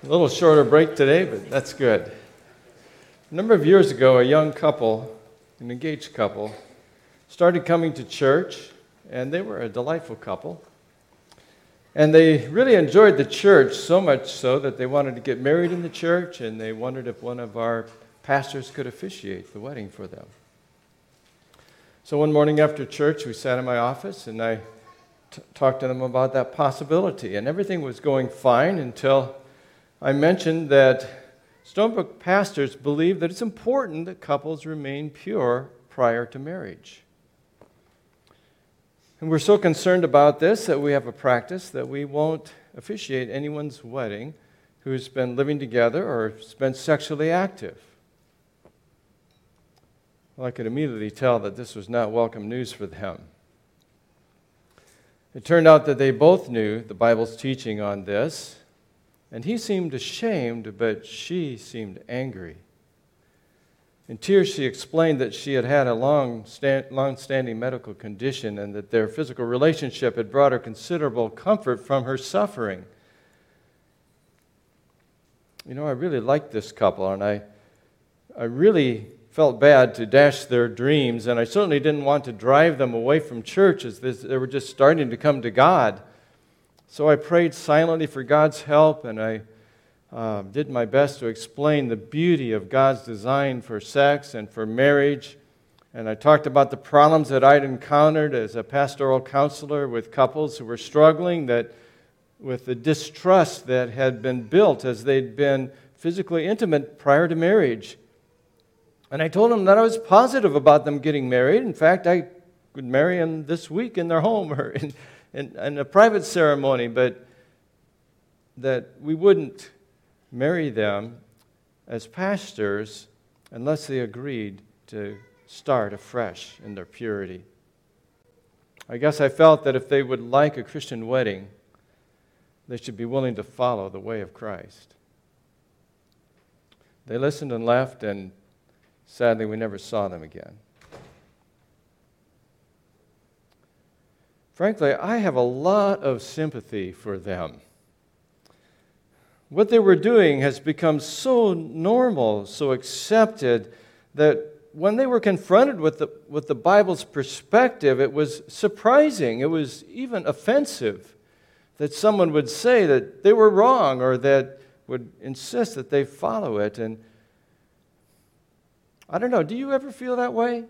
A little shorter break today, but that's good. A number of years ago, a young couple, an engaged couple, started coming to church, and they were a delightful couple. And they really enjoyed the church so much so that they wanted to get married in the church, and they wondered if one of our pastors could officiate the wedding for them. So one morning after church, we sat in my office, and I talked to them about that possibility. And everything was going fine until I mentioned that Stonebrook pastors believe that it's important that couples remain pure prior to marriage. And we're so concerned about this that we have a practice that we won't officiate anyone's wedding who's been living together or has been sexually active. Well, I could immediately tell that this was not welcome news for them. It turned out that they both knew the Bible's teaching on this, and he seemed ashamed, but she seemed angry. In tears, she explained that she had had a long-standing medical condition and that their physical relationship had brought her considerable comfort from her suffering. You know, I really liked this couple, and I really felt bad to dash their dreams, and I certainly didn't want to drive them away from church as they were just starting to come to God. So I prayed silently for God's help, and I did my best to explain the beauty of God's design for sex and for marriage. And I talked about the problems that I'd encountered as a pastoral counselor with couples who were struggling with the distrust that had been built as they'd been physically intimate prior to marriage. And I told them that I was positive about them getting married. In fact, I would marry them this week in their home or in a private ceremony, but that we wouldn't marry them as pastors unless they agreed to start afresh in their purity. I guess I felt that if they would like a Christian wedding, they should be willing to follow the way of Christ. They listened and left, and sadly, we never saw them again. Frankly, I have a lot of sympathy for them. What they were doing has become so normal, so accepted, that when they were confronted with the Bible's perspective, it was surprising. It was even offensive that someone would say that they were wrong or that would insist that they follow it. And I don't know, do you ever feel that way?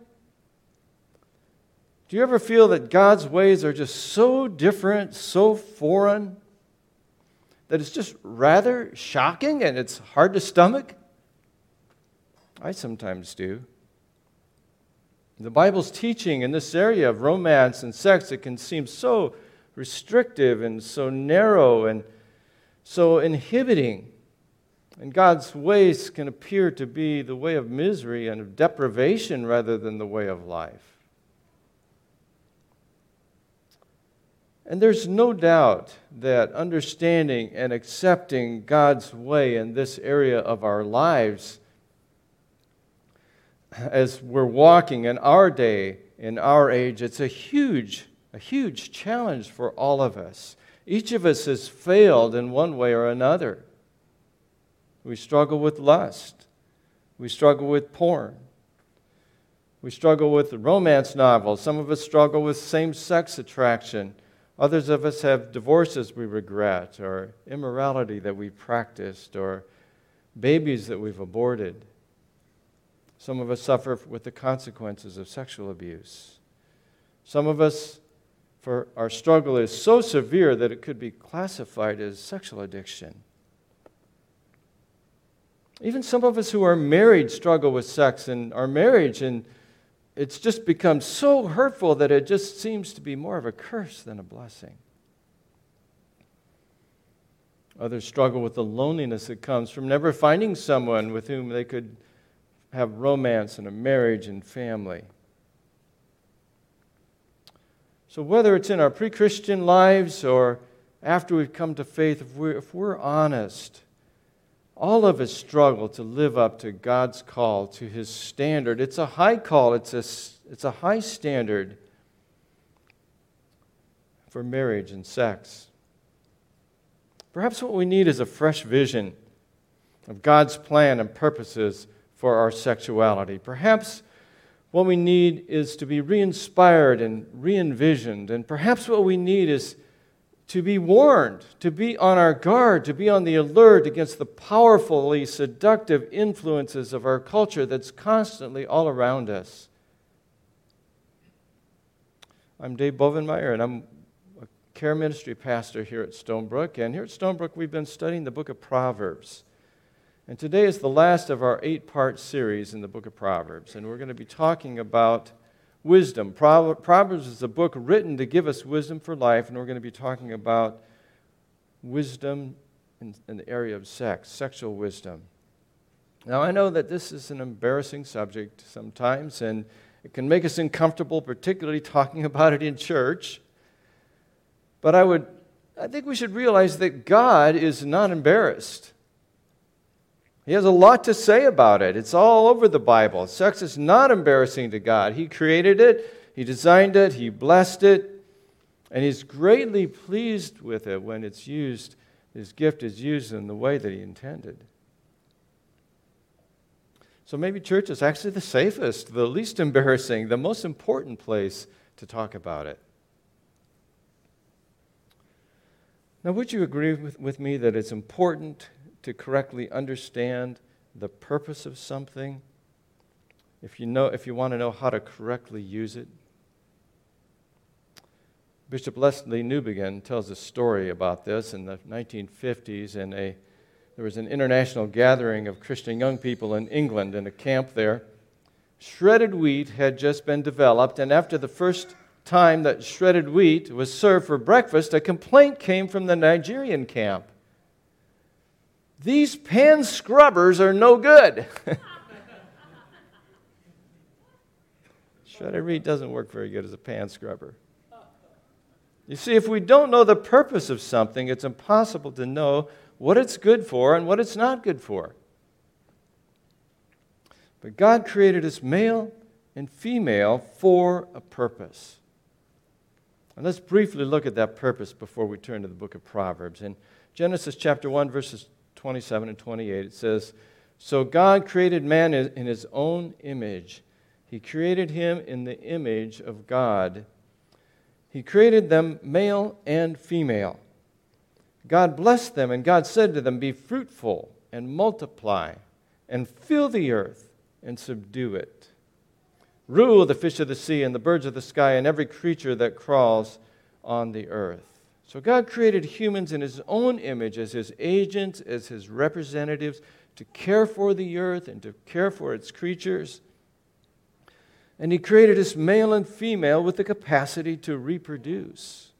Do you ever feel that God's ways are just so different, so foreign, that it's just rather shocking and it's hard to stomach? I sometimes do. The Bible's teaching in this area of romance and sex, it can seem so restrictive and so narrow and so inhibiting. And God's ways can appear to be the way of misery and of deprivation rather than the way of life. And there's no doubt that understanding and accepting God's way in this area of our lives, as we're walking in our day, in our age, it's a huge challenge for all of us. Each of us has failed in one way or another. We struggle with lust. We struggle with porn. We struggle with romance novels. Some of us struggle with same-sex attraction. Others of us have divorces we regret, or immorality that we practiced, or babies that we've aborted. Some of us suffer with the consequences of sexual abuse. Some of us, for our struggle is so severe that it could be classified as sexual addiction. Even some of us who are married struggle with sex in our marriage, and it's just become so hurtful that it just seems to be more of a curse than a blessing. Others struggle with the loneliness that comes from never finding someone with whom they could have romance and a marriage and family. So whether it's in our pre-Christian lives or after we've come to faith, if we're honest, all of us struggle to live up to God's call, to His standard. It's a high call. It's a high standard for marriage and sex. Perhaps what we need is a fresh vision of God's plan and purposes for our sexuality. Perhaps what we need is to be re-inspired and re-envisioned. And perhaps what we need is to be warned, to be on our guard, to be on the alert against the powerfully seductive influences of our culture that's constantly all around us. I'm Dave Bovenmeyer, and I'm a care ministry pastor here at Stonebrook. And here at Stonebrook, we've been studying the book of Proverbs. And today is the last of our 8-part series in the book of Proverbs. And we're going to be talking about wisdom. Proverbs is a book written to give us wisdom for life, and we're going to be talking about wisdom in the area of sex, sexual wisdom. Now, I know that this is an embarrassing subject sometimes, and it can make us uncomfortable, particularly talking about it in church. But I think we should realize that God is not embarrassed. He has a lot to say about it. It's all over the Bible. Sex is not embarrassing to God. He created it, He designed it, He blessed it, and He's greatly pleased with it when it's used, His gift is used in the way that He intended. So maybe church is actually the safest, the least embarrassing, the most important place to talk about it. Now, would you agree with me that it's important to correctly understand the purpose of something if you want to know how to correctly use it? Bishop Leslie Newbigin tells a story about this in the 1950s, and there was an international gathering of Christian young people in England in a camp there. Shredded wheat had just been developed, and after the first time that shredded wheat was served for breakfast, a complaint came from the Nigerian camp. These pan scrubbers are no good. Shredded wheat doesn't work very good as a pan scrubber. You see, if we don't know the purpose of something, it's impossible to know what it's good for and what it's not good for. But God created us male and female for a purpose. And let's briefly look at that purpose before we turn to the book of Proverbs. In Genesis chapter 1, verses 27 and 28, it says, "So God created man in His own image. He created him in the image of God. He created them male and female. God blessed them, and God said to them, 'Be fruitful and multiply, and fill the earth and subdue it. Rule the fish of the sea and the birds of the sky and every creature that crawls on the earth.'" So God created humans in His own image as His agents, as His representatives, to care for the earth and to care for its creatures. And He created us male and female with the capacity to reproduce,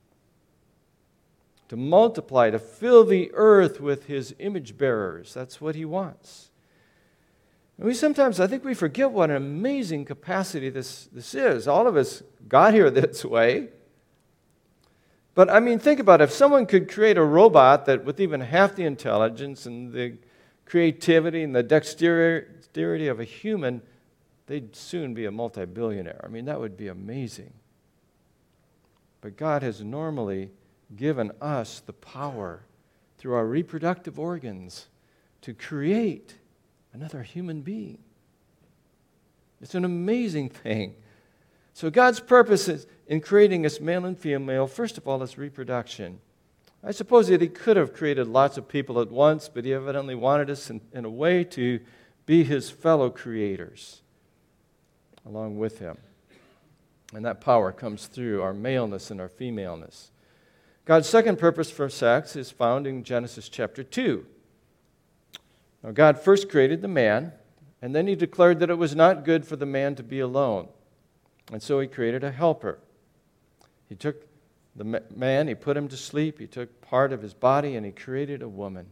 to multiply, to fill the earth with His image bearers. That's what He wants. And I think we forget what an amazing capacity this is. All of us got here this way. But think about it. If someone could create a robot that with even half the intelligence and the creativity and the dexterity of a human, they'd soon be a multi-billionaire. That would be amazing. But God has normally given us the power through our reproductive organs to create another human being. It's an amazing thing. So God's purpose is in creating us male and female, first of all, is reproduction. I suppose that He could have created lots of people at once, but He evidently wanted us in a way to be His fellow creators along with Him. And that power comes through our maleness and our femaleness. God's second purpose for sex is found in Genesis chapter 2. Now, God first created the man, and then He declared that it was not good for the man to be alone. And so He created a helper. He took the man, He put him to sleep, He took part of his body, and He created a woman.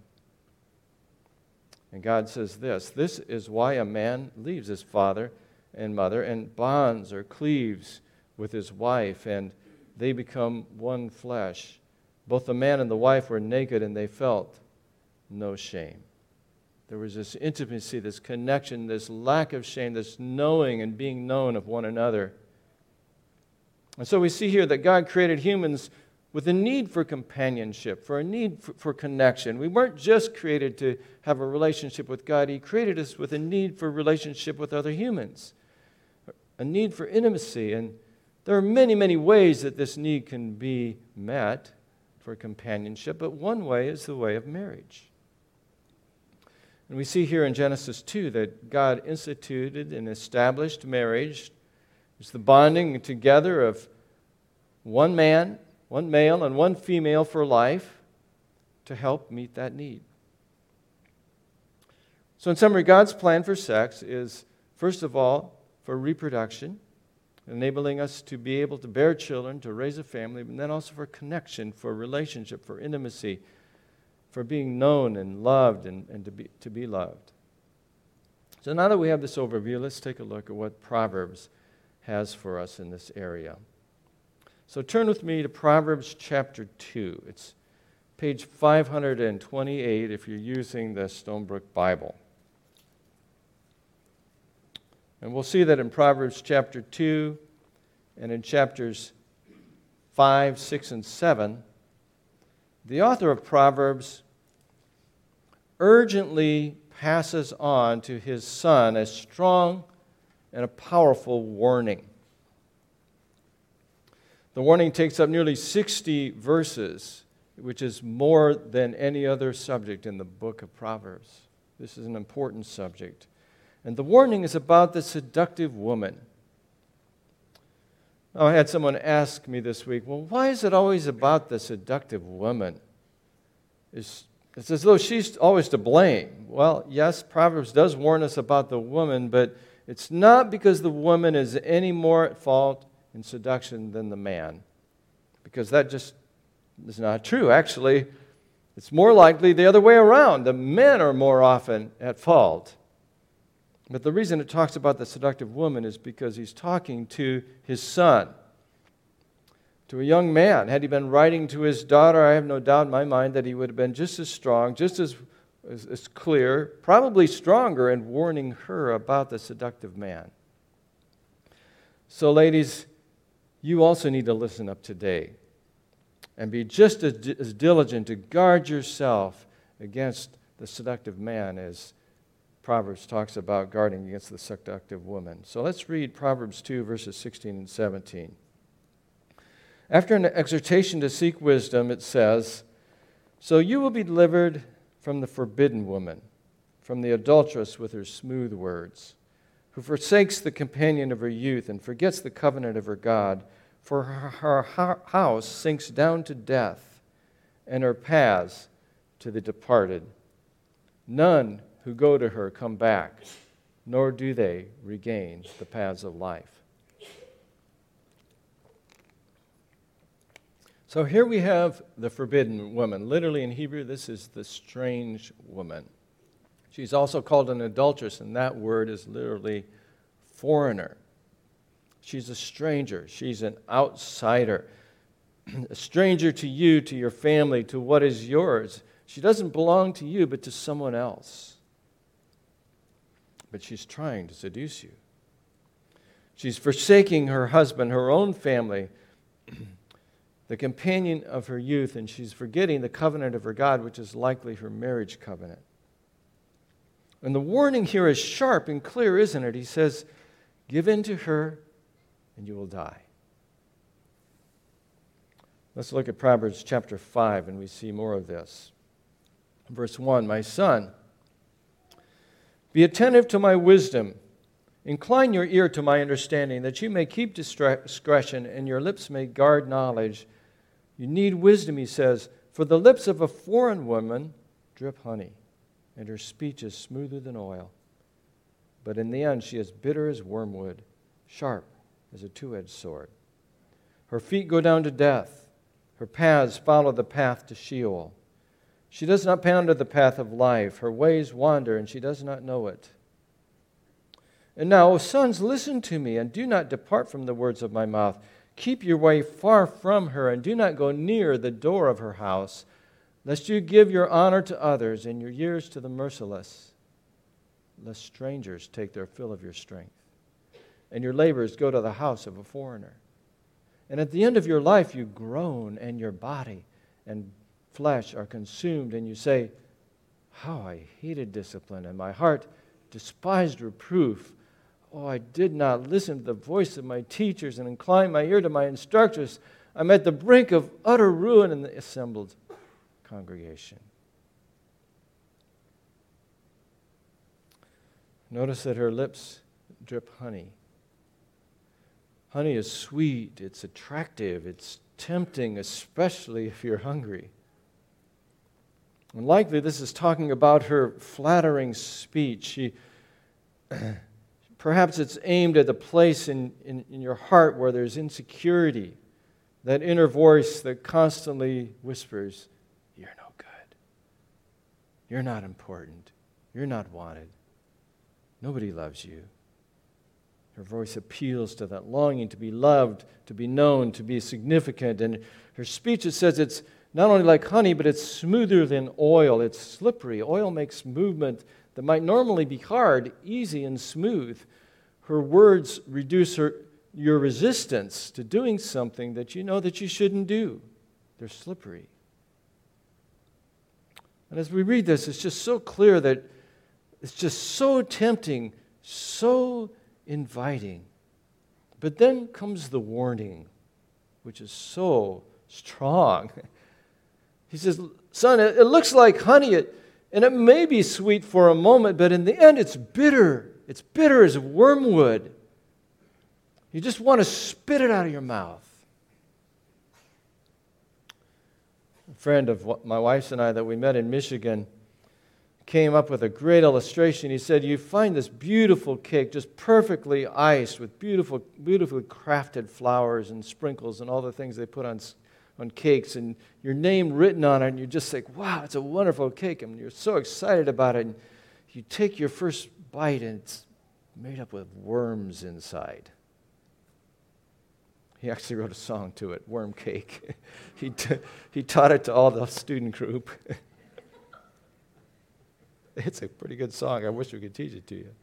And God says this is why a man leaves his father and mother and bonds or cleaves with his wife, and they become one flesh. Both the man and the wife were naked, and they felt no shame. There was this intimacy, this connection, this lack of shame, this knowing and being known of one another. And so we see here that God created humans with a need for companionship, for a need for connection. We weren't just created to have a relationship with God. He created us with a need for relationship with other humans, a need for intimacy. And there are many, many ways that this need can be met for companionship, but one way is the way of marriage. And we see here in Genesis 2 that God instituted and established marriage. It's the bonding together of one man, one male, and one female for life to help meet that need. So in summary, God's plan for sex is, first of all, for reproduction, enabling us to be able to bear children, to raise a family, and then also for connection, for relationship, for intimacy, for being known and loved and to be loved. So now that we have this overview, let's take a look at what Proverbs has for us in this area. So turn with me to Proverbs chapter 2. It's page 528 if you're using the Stonebrook Bible. And we'll see that in Proverbs chapter 2 and in chapters 5, 6, and 7, the author of Proverbs urgently passes on to his son a strong and a powerful warning. The warning takes up nearly 60 verses, which is more than any other subject in the book of Proverbs. This is an important subject. And the warning is about the seductive woman. Now, I had someone ask me this week, well, why is it always about the seductive woman? It's as though she's always to blame. Well, yes, Proverbs does warn us about the woman, but it's not because the woman is any more at fault in seduction than the man, because that just is not true. Actually, it's more likely the other way around. The men are more often at fault. But the reason it talks about the seductive woman is because he's talking to his son, to a young man. Had he been writing to his daughter, I have no doubt in my mind that he would have been just as strong, just as clear, probably stronger in warning her about the seductive man. So, ladies, you also need to listen up today and be just as diligent to guard yourself against the seductive man as Proverbs talks about guarding against the seductive woman. So let's read Proverbs 2, verses 16 and 17. After an exhortation to seek wisdom, it says, "So you will be delivered from the forbidden woman, from the adulteress with her smooth words, who forsakes the companion of her youth and forgets the covenant of her God, for her house sinks down to death, and her paths to the departed. None who go to her come back, nor do they regain the paths of life." So here we have the forbidden woman. Literally in Hebrew, this is the strange woman. She's also called an adulteress, and that word is literally foreigner. She's a stranger. She's an outsider. A stranger to you, to your family, to what is yours. She doesn't belong to you, but to someone else. But she's trying to seduce you. She's forsaking her husband, her own family, the companion of her youth, and she's forgetting the covenant of her God, which is likely her marriage covenant. And the warning here is sharp and clear, isn't it? He says, give in to her and you will die. Let's look at Proverbs chapter 5, and we see more of this. Verse 1, "My son, be attentive to my wisdom. Incline your ear to my understanding, that you may keep discretion and your lips may guard knowledge. You need wisdom," he says, "for the lips of a foreign woman drip honey, and her speech is smoother than oil. But in the end she is bitter as wormwood, sharp as a two-edged sword. Her feet go down to death. Her paths follow the path to Sheol. She does not ponder the path of life. Her ways wander, and she does not know it. And now, O sons, listen to me, and do not depart from the words of my mouth. Keep your way far from her, and do not go near the door of her house, lest you give your honor to others and your years to the merciless, lest strangers take their fill of your strength, and your labors go to the house of a foreigner. And at the end of your life, you groan, and your body and flesh are consumed, and you say, how I hated discipline, and my heart despised reproof. Oh, I did not listen to the voice of my teachers and incline my ear to my instructors. I'm at the brink of utter ruin in the assembled congregation. Notice that her lips drip honey. Honey is sweet, it's attractive, it's tempting, especially if you're hungry. And likely this is talking about her flattering speech. Perhaps it's aimed at the place in your heart where there's insecurity, that inner voice that constantly whispers, you're no good, you're not important, you're not wanted, nobody loves you. Her voice appeals to that longing to be loved, to be known, to be significant. And her speech, it says it's not only like honey, but it's smoother than oil. It's slippery. Oil makes movement that might normally be hard, easy, and smooth. Her words reduce your resistance to doing something that you know that you shouldn't do. They're slippery. And as we read this, it's just so clear that it's just so tempting, so inviting. But then comes the warning, which is so strong. He says, son, it looks like honey, and it may be sweet for a moment, but in the end it's bitter. It's bitter as wormwood. You just want to spit it out of your mouth. A friend of my wife's and I that we met in Michigan came up with a great illustration. He said, you find this beautiful cake just perfectly iced with beautifully crafted flowers and sprinkles and all the things they put on cakes, and your name written on it, and you're just like, wow, it's a wonderful cake, and you're so excited about it, and you take your first bite, and it's made up with worms inside. He actually wrote a song to it, Worm Cake. He taught it to all the student group. It's a pretty good song. I wish we could teach it to you.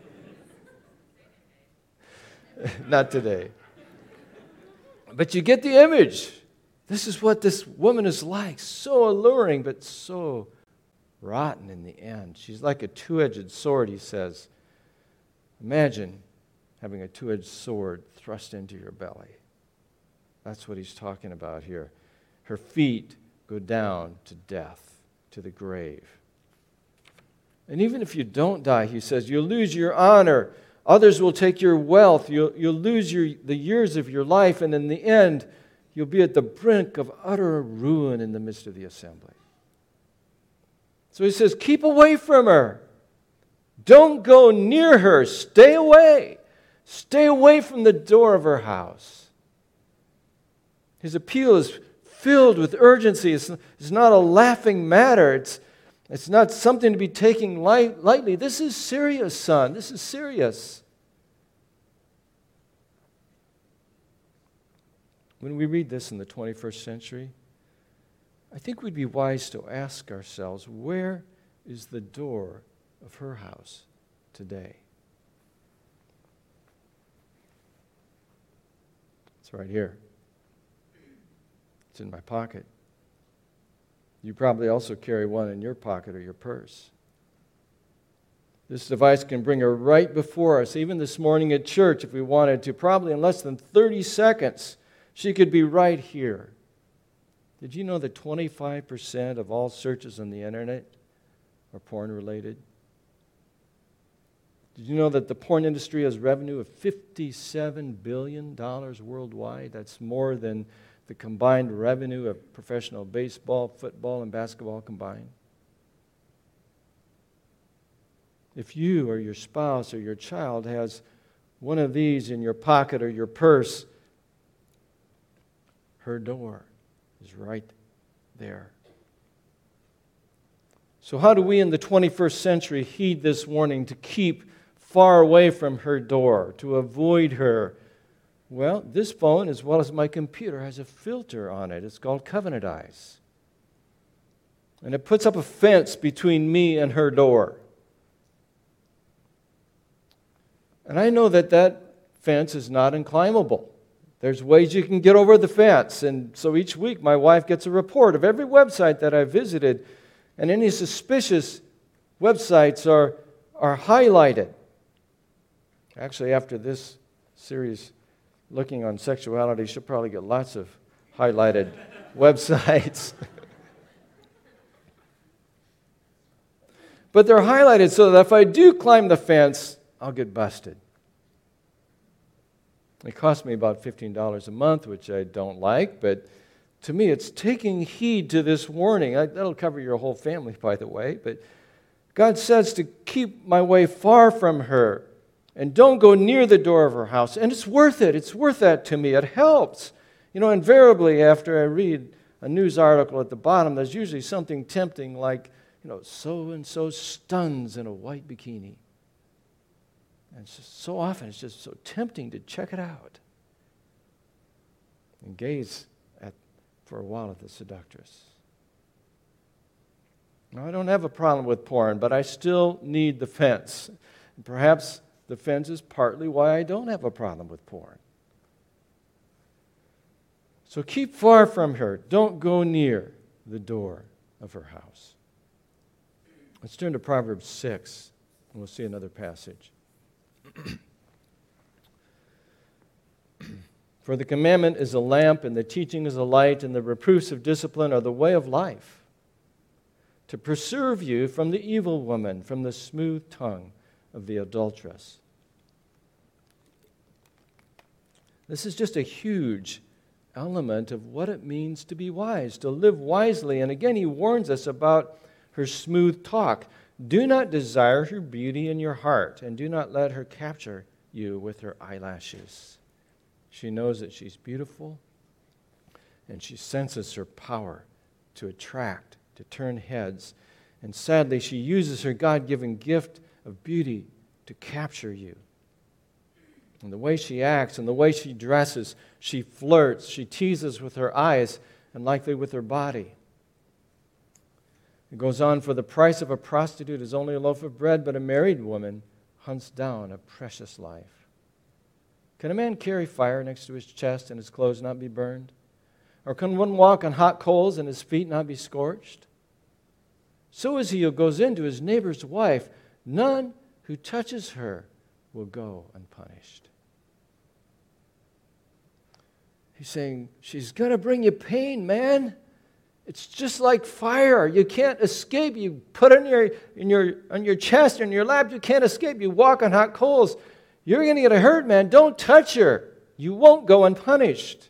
Not today. But you get the image. This is what this woman is like. So alluring, but so rotten in the end. She's like a two-edged sword, he says. Imagine having a two-edged sword thrust into your belly. That's what he's talking about here. Her feet go down to death, to the grave. And even if you don't die, he says, you'll lose your honor. Others will take your wealth. You'll lose the years of your life. And in the end, you'll be at the brink of utter ruin in the midst of the assembly. So he says, keep away from her. Don't go near her. Stay away. Stay away from the door of her house. His appeal is filled with urgency. It's not a laughing matter. It's not something to be taken lightly. This is serious, son. This is serious. When we read this in the 21st century, I think we'd be wise to ask ourselves, where is the door of her house today? It's right here. It's in my pocket. You probably also carry one in your pocket or your purse. This device can bring her right before us. Even this morning at church, if we wanted to, probably in less than 30 seconds, she could be right here. Did you know that 25% of all searches on the internet are porn-related? Did you know that the porn industry has revenue of $57 billion worldwide? That's more than the combined revenue of professional baseball, football, and basketball combined. If you or your spouse or your child has one of these in your pocket or your purse, her door is right there. So how do we in the 21st century heed this warning to keep far away from her door, to avoid her? Well, this phone, as well as my computer, has a filter on it. It's called Covenant Eyes. And it puts up a fence between me and her door. And I know that fence is not unclimbable. There's ways you can get over the fence. And so each week my wife gets a report of every website that I visited, and any suspicious websites are highlighted. Actually, after this series looking on sexuality, she'll probably get lots of highlighted websites. But they're highlighted so that if I do climb the fence, I'll get busted. It costs me about $15 a month, which I don't like, but to me it's taking heed to this warning. That'll cover your whole family, by the way, but God says to keep my way far from her and don't go near the door of her house. And it's worth it. It's worth that to me. It helps. Invariably after I read a news article at the bottom, there's usually something tempting like, so-and-so stuns in a white bikini. And so often it's just so tempting to check it out and gaze for a while at the seductress. Now, I don't have a problem with porn, but I still need the fence. And perhaps the fence is partly why I don't have a problem with porn. So keep far from her. Don't go near the door of her house. Let's turn to Proverbs 6, and we'll see another passage. For the commandment is a lamp, and the teaching is a light, and the reproofs of discipline are the way of life, to preserve you from the evil woman, from the smooth tongue of the adulteress. This is just a huge element of what it means to be wise, to live wisely. And again, he warns us about her smooth talk. Do not desire her beauty in your heart, and do not let her capture you with her eyelashes. She knows that she's beautiful, and she senses her power to attract, to turn heads. And sadly, she uses her God-given gift of beauty to capture you. And the way she acts and the way she dresses, she flirts, she teases with her eyes and likely with her body. It goes on, for the price of a prostitute is only a loaf of bread, but a married woman hunts down a precious life. Can a man carry fire next to his chest and his clothes not be burned? Or can one walk on hot coals and his feet not be scorched? So is he who goes into his neighbor's wife. None who touches her will go unpunished. He's saying, she's going to bring you pain, man. It's just like fire. You can't escape. You put it on your chest or in your lap. You can't escape. You walk on hot coals. You're going to get hurt, man. Don't touch her. You won't go unpunished.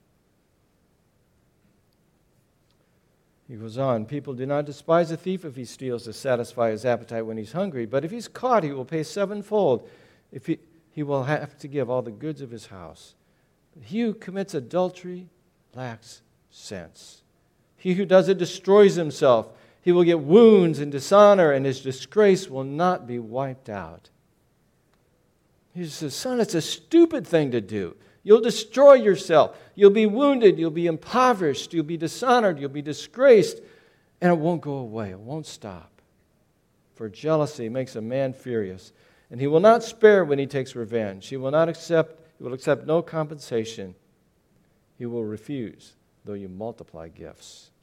He goes on, people do not despise a thief if he steals to satisfy his appetite when he's hungry, but if he's caught, he will pay sevenfold. If he will have to give all the goods of his house. But he who commits adultery lacks sense. He who does it destroys himself. He will get wounds and dishonor, and his disgrace will not be wiped out. He says, son, it's a stupid thing to do. You'll destroy yourself. You'll be wounded. You'll be impoverished. You'll be dishonored. You'll be disgraced. And it won't go away. It won't stop. For jealousy makes a man furious, and he will not spare when he takes revenge. He will accept no compensation. He will refuse, though you multiply gifts.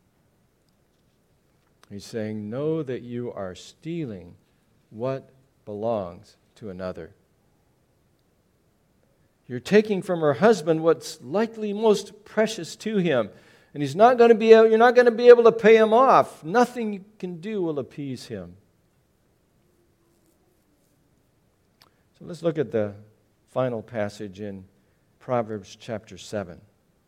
He's saying, know that you are stealing what belongs to another. You're taking from her husband what's likely most precious to him. And you're not going to be able to pay him off. Nothing you can do will appease him. So let's look at the final passage in Proverbs chapter 7.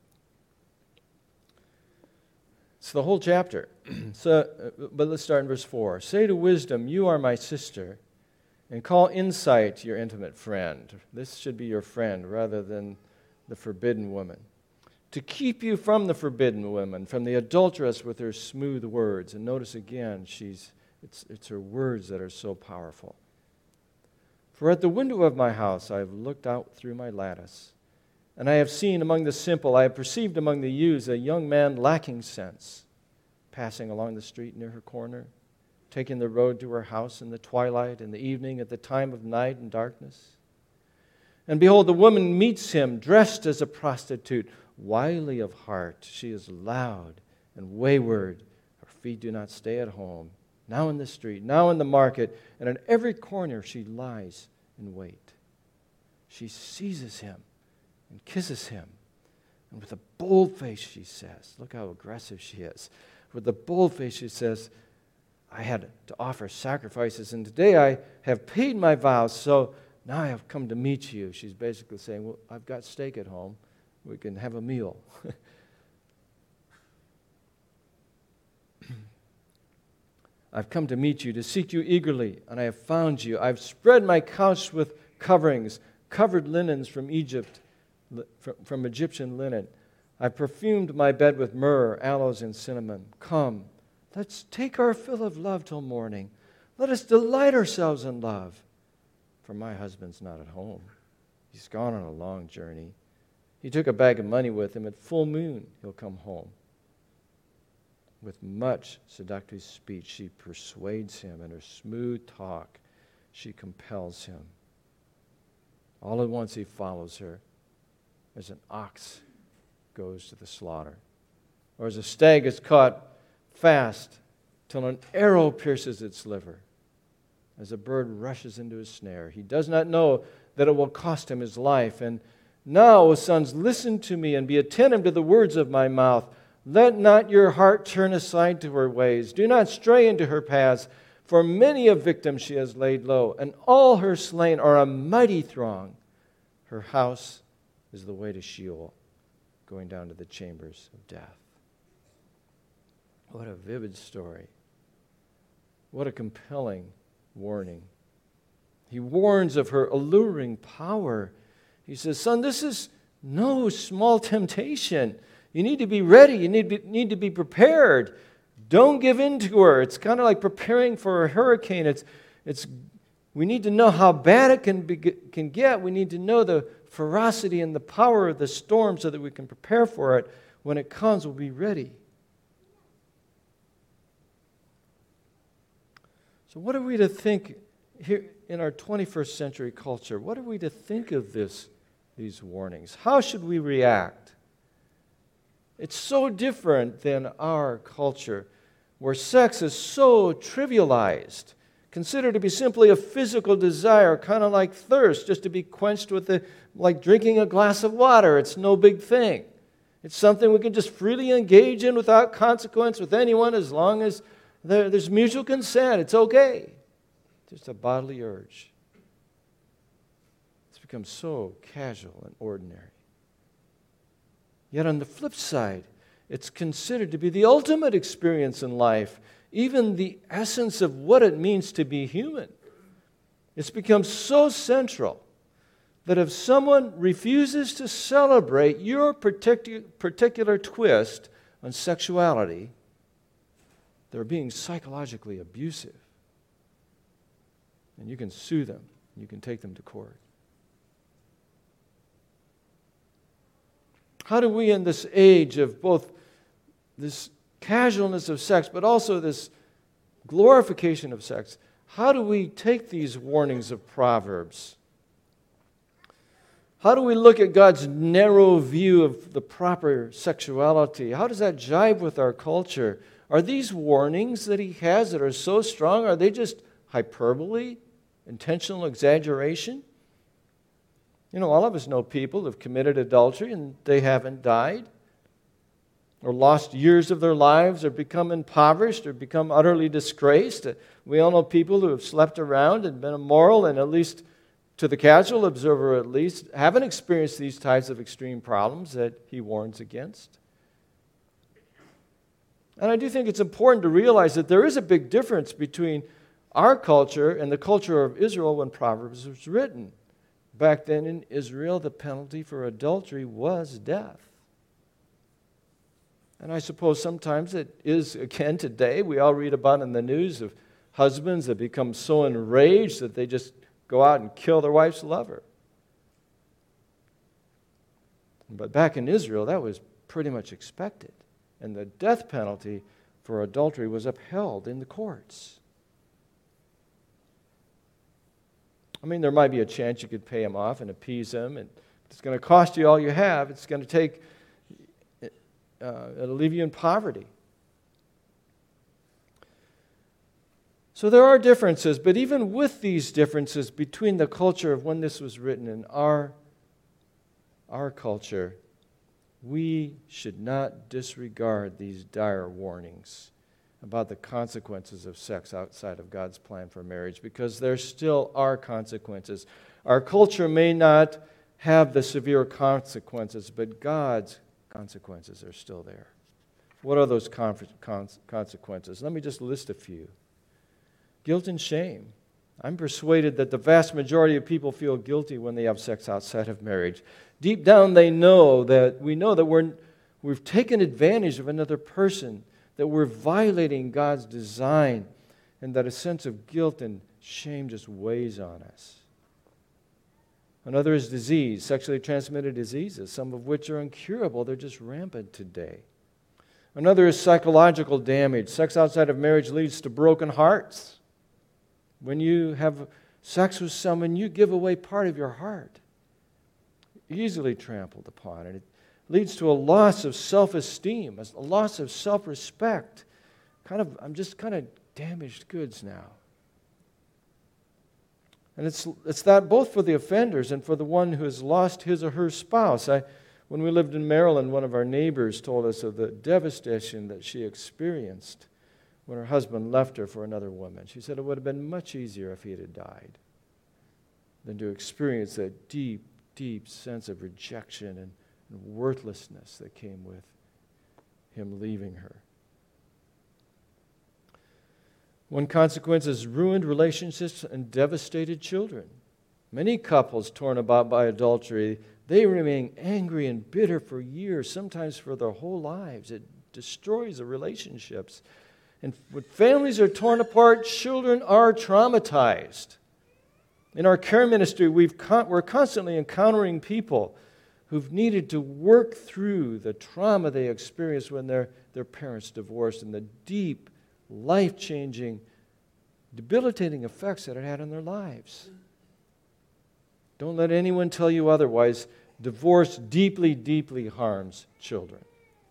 It's the whole chapter. But let's start in verse 4. Say to wisdom, you are my sister, and call insight your intimate friend. This should be your friend rather than the forbidden woman. To keep you from the forbidden woman, from the adulteress with her smooth words. And notice again, it's her words that are so powerful. For at the window of my house I have looked out through my lattice, and I have seen among the simple, I have perceived among the youths a young man lacking sense, passing along the street near her corner, taking the road to her house in the twilight, in the evening, at the time of night and darkness. And behold, the woman meets him dressed as a prostitute, wily of heart. She is loud and wayward. Her feet do not stay at home. Now in the street, now in the market, and in every corner she lies in wait. She seizes him and kisses him. And with a bold face she says, look how aggressive she is. With a bold face she says, I had to offer sacrifices, and today I have paid my vows, so now I have come to meet you. She's basically saying, well, I've got steak at home. We can have a meal. I've come to meet you, to seek you eagerly, and I have found you. I've spread my couch with coverings, covered linens from Egypt, from Egyptian linen. I've perfumed my bed with myrrh, aloes, and cinnamon. Come, let's take our fill of love till morning. Let us delight ourselves in love. For my husband's not at home. He's gone on a long journey. He took a bag of money with him. At full moon, he'll come home. With much seductive speech, she persuades him. In her smooth talk, she compels him. All at once, he follows her as an ox goes to the slaughter, or as a stag is caught fast till an arrow pierces its liver, as a bird rushes into his snare. He does not know that it will cost him his life. And now, O sons, listen to me and be attentive to the words of my mouth. Let not your heart turn aside to her ways. Do not stray into her paths, for many a victim she has laid low, and all her slain are a mighty throng. Her house is the way to Sheol, going down to the chambers of death. What a vivid story. What a compelling warning. He warns of her alluring power. He says, son, this is no small temptation. You need to be ready. You need to be prepared. Don't give in to her. It's kind of like preparing for a hurricane. We need to know how bad it can get. We need to know the ferocity and the power of the storm so that we can prepare for it. When it comes, we'll be ready. So what are we to think here in our 21st century culture? What are we to think of these warnings? How should we react? It's so different than our culture, where sex is so trivialized, considered to be simply a physical desire, kind of like thirst, just to be quenched like drinking a glass of water. It's no big thing. It's something we can just freely engage in without consequence with anyone, as long as there's mutual consent. It's okay. Just a bodily urge. It's become so casual and ordinary. Yet on the flip side, it's considered to be the ultimate experience in life, even the essence of what it means to be human. It's become so central that if someone refuses to celebrate your particular twist on sexuality, they're being psychologically abusive. And you can sue them. You can take them to court. How do we, in this age of both this casualness of sex, but also this glorification of sex, how do we take these warnings of Proverbs? How do we look at God's narrow view of the proper sexuality? How does that jive with our culture? Are these warnings that he has that are so strong, are they just hyperbole, intentional exaggeration? You know, all of us know people who have committed adultery and they haven't died, or lost years of their lives, or become impoverished, or become utterly disgraced. We all know people who have slept around and been immoral, and at least to the casual observer at least, haven't experienced these types of extreme problems that he warns against. And I do think it's important to realize that there is a big difference between our culture and the culture of Israel when Proverbs was written. Back then in Israel, the penalty for adultery was death. And I suppose sometimes it is, again, today. We all read about in the news of husbands that become so enraged that they just go out and kill their wife's lover. But back in Israel, that was pretty much expected. And the death penalty for adultery was upheld in the courts. there might be a chance you could pay him off and appease him, and it's going to cost you all you have. It's going to take, it'll leave you in poverty. So there are differences, but even with these differences between the culture of when this was written and our culture, we should not disregard these dire warnings about the consequences of sex outside of God's plan for marriage, because there still are consequences. Our culture may not have the severe consequences, but God's consequences are still there. What are those consequences? Let me just list a few. Guilt and shame. I'm persuaded that the vast majority of people feel guilty when they have sex outside of marriage. Deep down, we know that we've taken advantage of another person, that we're violating God's design, and that a sense of guilt and shame just weighs on us. Another is disease, sexually transmitted diseases, some of which are incurable. They're just rampant today. Another is psychological damage. Sex outside of marriage leads to broken hearts. When you have sex with someone, you give away part of your heart. Easily trampled upon. And it leads to a loss of self-esteem, a loss of self-respect. I'm just kind of damaged goods now. And it's that both for the offenders and for the one who has lost his or her spouse. When we lived in Maryland, one of our neighbors told us of the devastation that she experienced when her husband left her for another woman. She said it would have been much easier if he had died than to experience that deep, deep sense of rejection and worthlessness that came with him leaving her. One consequence is ruined relationships and devastated children. Many couples torn apart by adultery, they remain angry and bitter for years, sometimes for their whole lives. It destroys the relationships. And when families are torn apart, children are traumatized. In our care ministry, we're constantly encountering people who've needed to work through the trauma they experienced when their parents divorced and the deep, life-changing, debilitating effects that it had on their lives. Don't let anyone tell you otherwise. Divorce deeply, deeply harms children.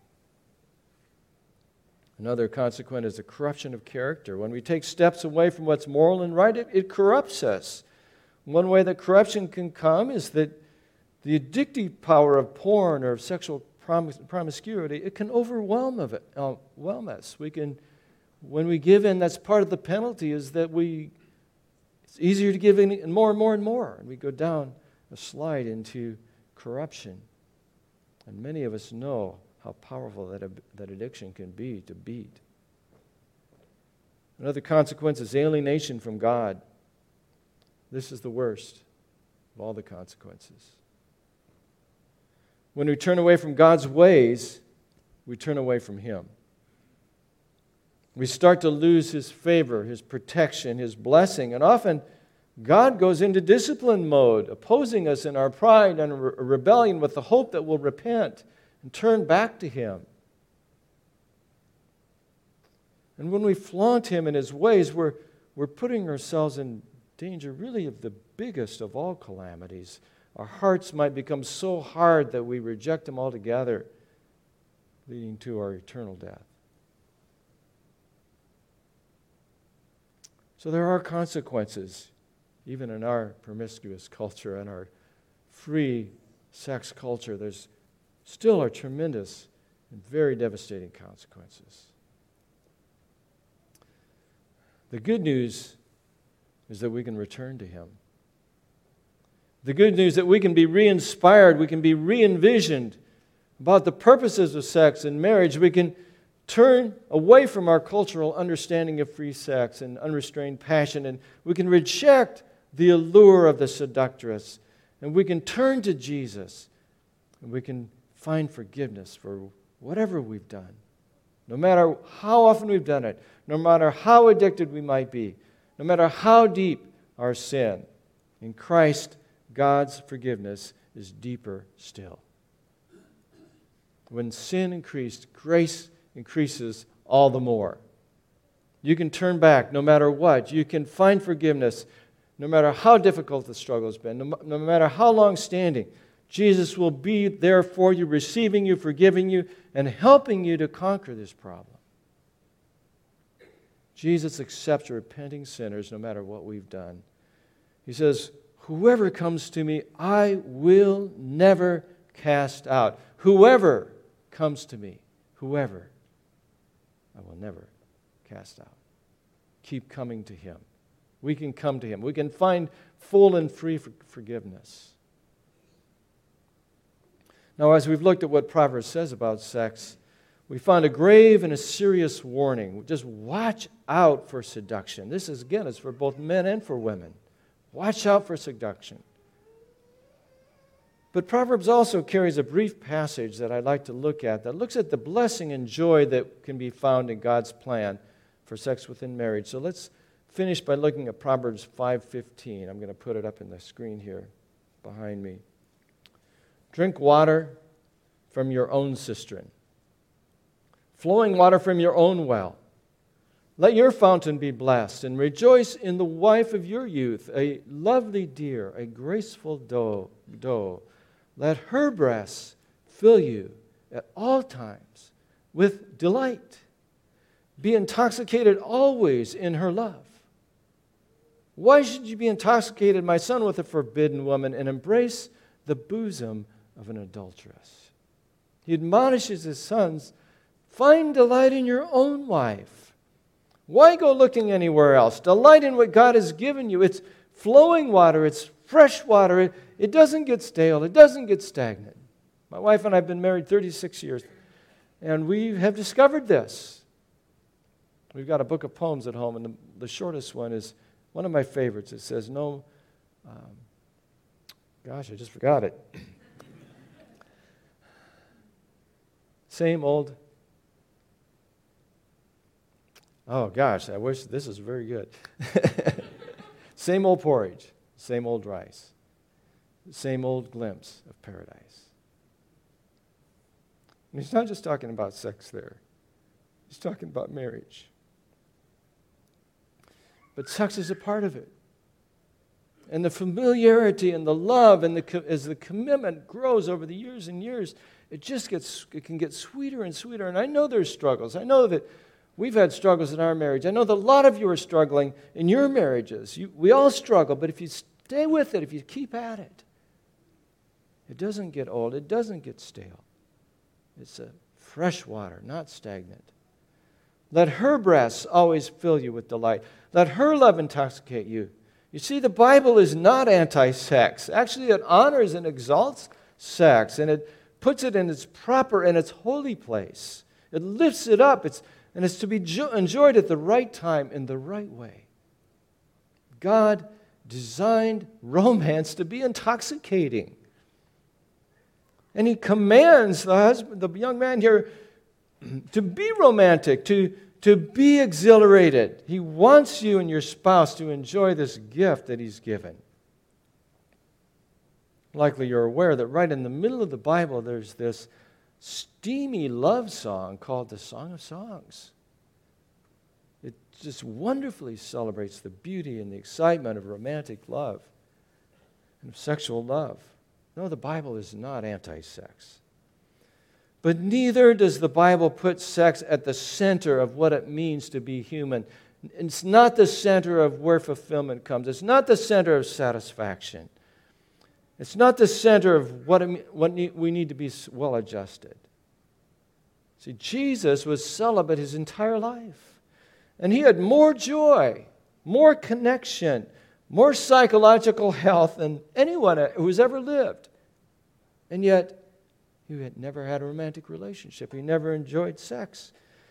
Another consequence is the corruption of character. When we take steps away from what's moral and right, it corrupts us. One way that corruption can come is that the addictive power of porn or of sexual promiscuity, it can overwhelm us. When we give in, that's part of the penalty, is that it's easier to give in and more and more and more. And we go down a slide into corruption. And many of us know how powerful that addiction can be to beat. Another consequence is alienation from God. This is the worst of all the consequences. When we turn away from God's ways, we turn away from Him. We start to lose His favor, His protection, His blessing, and often God goes into discipline mode, opposing us in our pride and rebellion with the hope that we'll repent and turn back to Him. And when we flaunt Him in His ways, we're putting ourselves in danger really of the biggest of all calamities. Our hearts might become so hard that we reject Him altogether, leading to our eternal death. So there are consequences, even in our promiscuous culture and our free sex culture. There's still are tremendous and very devastating consequences. The good news is that we can return to Him. The good news that we can be re-inspired, we can be re-envisioned about the purposes of sex and marriage. We can turn away from our cultural understanding of free sex and unrestrained passion, and we can reject the allure of the seductress, and we can turn to Jesus, and we can find forgiveness for whatever we've done, no matter how often we've done it, no matter how addicted we might be, no matter how deep our sin. In Christ, God's forgiveness is deeper still. When sin increased, grace increases all the more. You can turn back no matter what. You can find forgiveness. no matter how difficult the struggle has been, no matter how long-standing, Jesus will be there for you, receiving you, forgiving you, and helping you to conquer this problem. Jesus accepts repenting sinners no matter what we've done. He says, whoever comes to me, I will never cast out. Whoever comes to me, whoever, I will never cast out. Keep coming to Him. We can come to Him. We can find full and free forgiveness. Now, as we've looked at what Proverbs says about sex, we found a grave and a serious warning. Just watch out for seduction. This is, again, it's for both men and for women. Watch out for seduction. But Proverbs also carries a brief passage that I'd like to look at that looks at the blessing and joy that can be found in God's plan for sex within marriage. So let's finish by looking at Proverbs 5:15. I'm going to put it up in the screen here behind me. Drink water from your own cistern, flowing water from your own well. Let your fountain be blessed, and rejoice in the wife of your youth, a lovely deer, a graceful doe. Let her breasts fill you at all times with delight. Be intoxicated always in her love. Why should you be intoxicated, my son, with a forbidden woman, and embrace the bosom of an adulteress? He admonishes his sons, find delight in your own wife. Why go looking anywhere else? Delight in what God has given you. It's flowing water. It's fresh water. It doesn't get stale. It doesn't get stagnant. My wife and I have been married 36 years, and we have discovered this. We've got a book of poems at home, and the shortest one is one of my favorites. It says, I just forgot it. Same old. Oh gosh, I wish this is very good. Same old porridge, same old rice, same old glimpse of paradise. And he's not just talking about sex there. He's talking about marriage. But sex is a part of it. And the familiarity and the love and as the commitment grows over the years and years, it can get sweeter and sweeter. And I know there's struggles. I know that we've had struggles in our marriage. I know that a lot of you are struggling in your marriages. We all struggle, but if you stay with it, if you keep at it, it doesn't get old. It doesn't get stale. It's a fresh water, not stagnant. Let her breasts always fill you with delight. Let her love intoxicate you. You see, the Bible is not anti-sex. Actually, it honors and exalts sex, and it puts it in its proper and its holy place. It lifts it up, and it's to be enjoyed at the right time in the right way. God designed romance to be intoxicating. And He commands the young man here to be romantic, to be exhilarated. He wants you and your spouse to enjoy this gift that He's given. Likely you're aware that right in the middle of the Bible there's this steamy love song called the Song of Songs. It just wonderfully celebrates the beauty and the excitement of romantic love and of sexual love. No, the Bible is not anti-sex. But neither does the Bible put sex at the center of what it means to be human. It's not the center of where fulfillment comes. It's not the center of satisfaction. It's not the center of what we need to be well adjusted. See, Jesus was celibate His entire life. And He had more joy, more connection, more psychological health than anyone who's ever lived. And yet, He had never had a romantic relationship. He never enjoyed sex.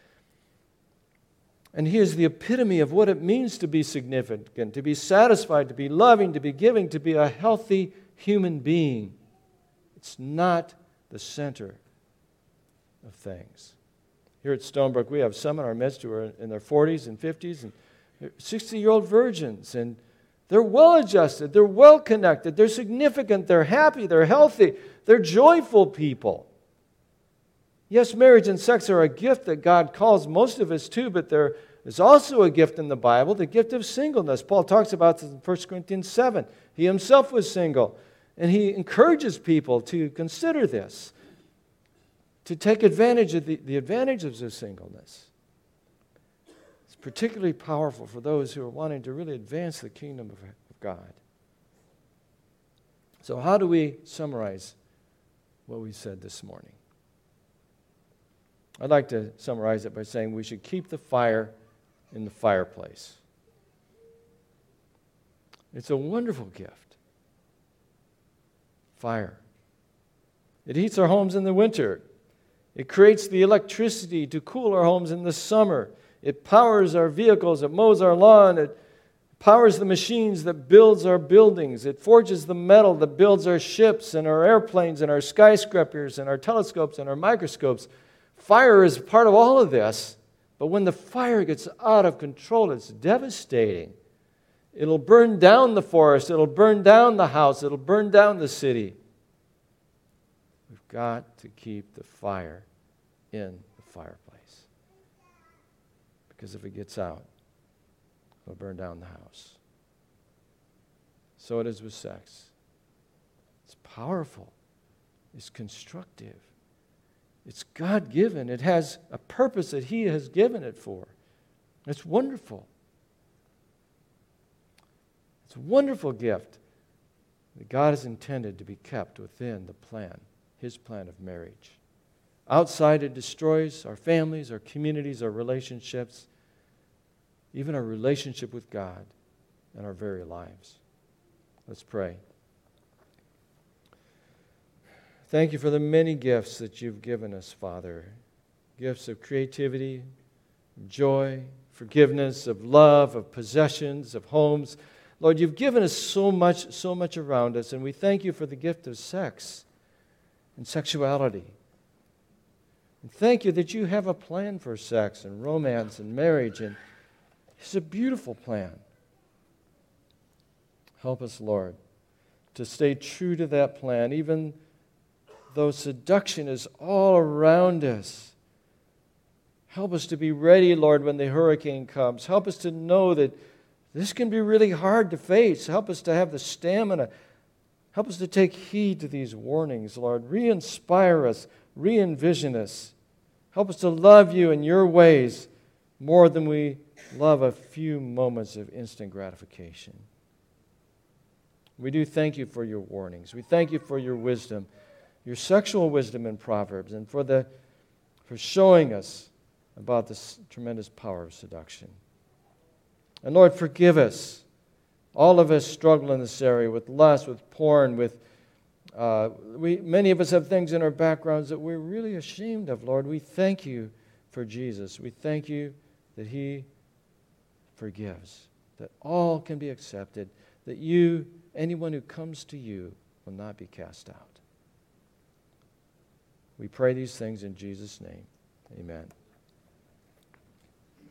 And He is the epitome of what it means to be significant, to be satisfied, to be loving, to be giving, to be a healthy human being. It's not the center of things. Here at Stonebrook, we have some in our midst who are in their 40s and 50s and 60-year-old virgins, and they're well-adjusted, they're well-connected, they're significant, they're happy, they're healthy, they're joyful people. Yes, marriage and sex are a gift that God calls most of us to, but they're There's also a gift in the Bible, the gift of singleness. Paul talks about this in 1 Corinthians 7. He himself was single, and he encourages people to consider this, to take advantage of the advantages of singleness. It's particularly powerful for those who are wanting to really advance the kingdom of God. So how do we summarize what we said this morning? I'd like to summarize it by saying we should keep the fire in the fireplace. It's a wonderful gift. Fire. It heats our homes in the winter. It creates the electricity to cool our homes in the summer. It powers our vehicles. It mows our lawn. It powers the machines that builds our buildings. It forges the metal that builds our ships and our airplanes and our skyscrapers and our telescopes and our microscopes. Fire is part of all of this, but when the fire gets out of control, it's devastating. It'll burn down the forest. It'll burn down the house. It'll burn down the city. We've got to keep the fire in the fireplace, because if it gets out, it'll burn down the house. So it is with sex. It's powerful. It's constructive. It's God-given. It has a purpose that He has given it for. It's wonderful. It's a wonderful gift that God has intended to be kept within the plan, His plan of marriage. Outside, it destroys our families, our communities, our relationships, even our relationship with God and our very lives. Let's pray. Thank you for the many gifts that you've given us, Father. Gifts of creativity, joy, forgiveness, of love, of possessions, of homes. Lord, you've given us so much around us, and we thank you for the gift of sex and sexuality. And thank you that you have a plan for sex and romance and marriage, and it's a beautiful plan. Help us, Lord, to stay true to that plan, even though seduction is all around us. Help us to be ready, Lord, when the hurricane comes. Help us to know that this can be really hard to face. Help us to have the stamina. Help us to take heed to these warnings, Lord. Re-inspire us. Re-envision us. Help us to love you in your ways more than we love a few moments of instant gratification. We do thank you for your warnings. We thank you for your wisdom, your sexual wisdom in Proverbs, and for showing us about this tremendous power of seduction. And Lord, forgive us. All of us struggle in this area with lust, with porn, many of us have things in our backgrounds that we're really ashamed of, Lord. We thank you for Jesus. We thank you that He forgives, that all can be accepted, that anyone who comes to you will not be cast out. We pray these things in Jesus' name. Amen.